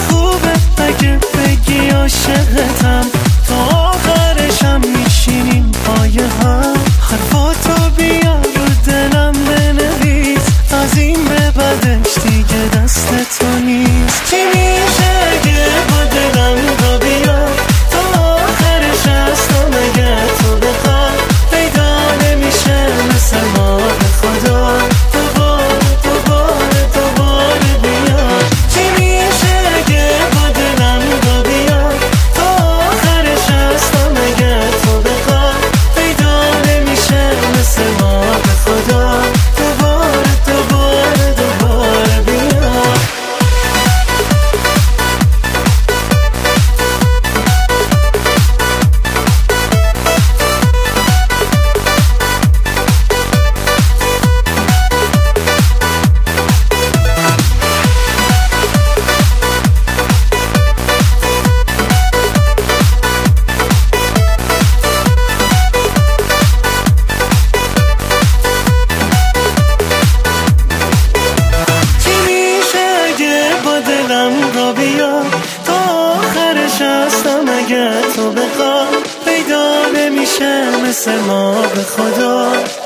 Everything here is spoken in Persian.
خوبه اگه بگی عاشقتم، تا آخرشم میشینیم پای هم. حرفاتو بیا رو دلم بنویس، از این به بعدش دیگه دست تو نیست. چی میشه اگه با دلم را بیا، تا آخرش هستم اگه تو بخوای، پیدا نمیشه مثل ما به خدا. دوباره بیا. چی میشه اگه با دلم را بیا، تا آخرش هستم اگه تو بخوای، پیدا نمیشه مثل ما به خدا. دوباره بیا. تا آخرش هستم اگه تو بخوای، پیدا نمیشه مثل ما به خدا.